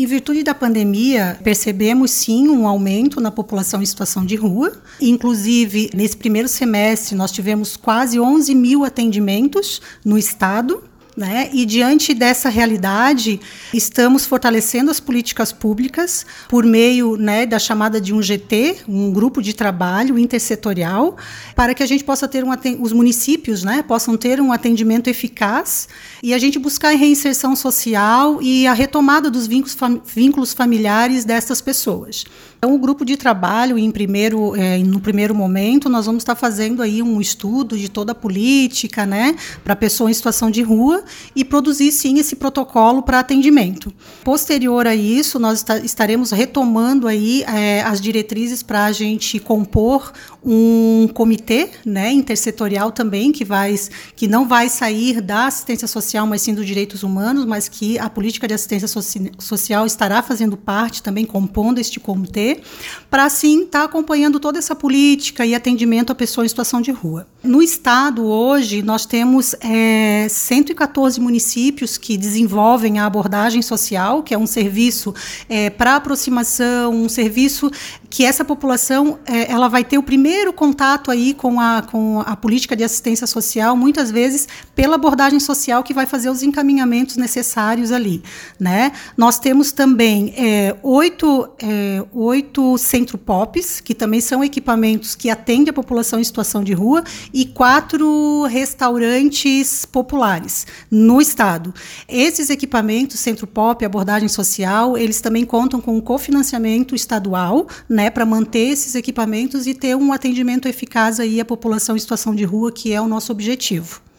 Em virtude da pandemia, percebemos sim um aumento na população em situação de rua. Inclusive, nesse primeiro semestre, nós tivemos quase 11 mil atendimentos no estado. Né? E diante dessa realidade, estamos fortalecendo as políticas públicas por meio, né, da chamada de um GT, um grupo de trabalho intersetorial, para que a gente possa ter os municípios, né, possam ter um atendimento eficaz e a gente buscar a reinserção social e a retomada dos vínculos familiares dessas pessoas. Então, o grupo de trabalho, no primeiro momento, nós vamos estar fazendo aí um estudo de toda a política, né, para a pessoa em situação de rua e produzir, sim, esse protocolo para atendimento. Posterior a isso, nós estaremos retomando aí as diretrizes para a gente compor um comitê, né, intersetorial também, que não vai sair da assistência social, mas sim dos direitos humanos, mas que a política de assistência social estará fazendo parte também, compondo este comitê, para assim estar acompanhando toda essa política e atendimento à pessoa em situação de rua. No estado, hoje, nós temos 114 municípios que desenvolvem a abordagem social, que é um serviço para aproximação, um serviço que essa população ela vai ter o primeiro contato aí com a política de assistência social, muitas vezes pela abordagem social que vai fazer os encaminhamentos necessários ali, né? Nós temos também 8 centro-pops, que também são equipamentos que atendem a população em situação de rua, e 4 restaurantes populares no estado. Esses equipamentos, centro-pop, abordagem social, eles também contam com um cofinanciamento estadual, né, para manter esses equipamentos e ter um atendimento eficaz aí à população em situação de rua, que é o nosso objetivo.